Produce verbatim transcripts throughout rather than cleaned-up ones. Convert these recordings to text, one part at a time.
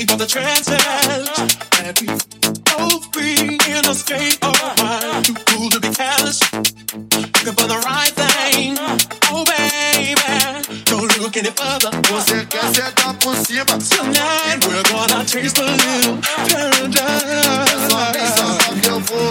think of the chances that we both be in a state of mind, too cool to be careless, looking for the right thing. Oh baby, don't look any further. Você quer sentar por cima? Tonight we're gonna taste a little paradise. Que eu vou.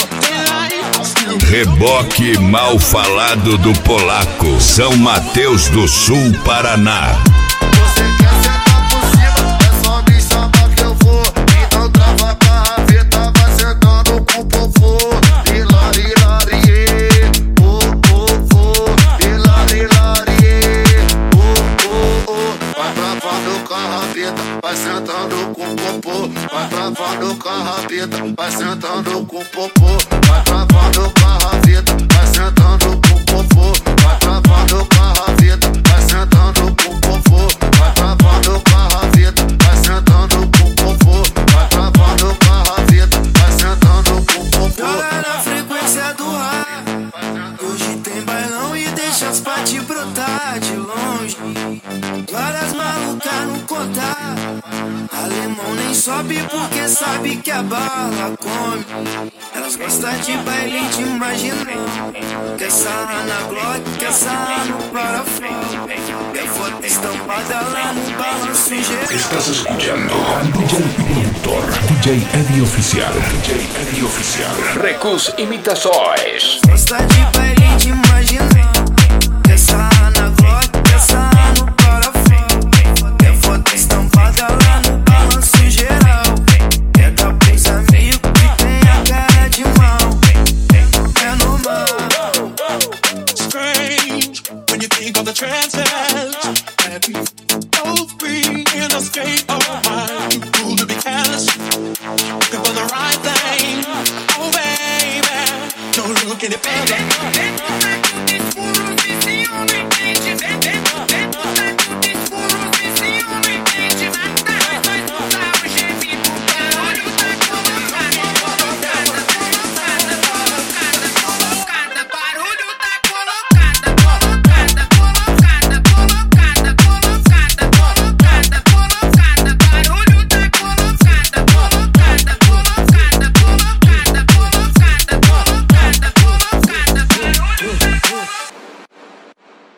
Reboque mal falado do polaco, São Mateus do Sul, Paraná. Você quer sentar por cima? É só me chamar que eu vou. Então trava a gaveta, vai sentando com o popô. Hilarilarie, oh, oh, oh. Hilarilarie, oh, oh, oh. Vai travando com a gaveta, vai sentando com o popô. Vai travando com a gaveta, vai sentando com o popô. Vai travando com a gaveta, vai sentando com o popô. Vai travando com a gaveta, vai sentando com o popô. Vai travando com a gaveta, vai sentando com o popô. Vai travando com a gaveta, vai sentando com o popô. Joga na frequência do ar. Hoje tem bailão e deixa as partes brotar de longe. Várias malucas no contar. Alemão nem sobe porque sabe que a bala come. Elas gostam de baile de imaginar. Quer sarrar na Glock, quer sarrar no parafuso. Quer foto estampada lá no balanço geral. Estás escuchando D J Pintor, D J Eddie Oficial, D J Eddie Oficial. Recus Imitações. Gosta de baile de imaginar. Quer sarrar na Glock, quer sarrar no parafuso. Quer foto estampada lá no balanço geral. É da presa amigo que tem a cara de mal. É normal. Strange when you think of the chances that we both be in a state of mind, too cool to be careless, looking for the right thing. Oh baby, don't look any further.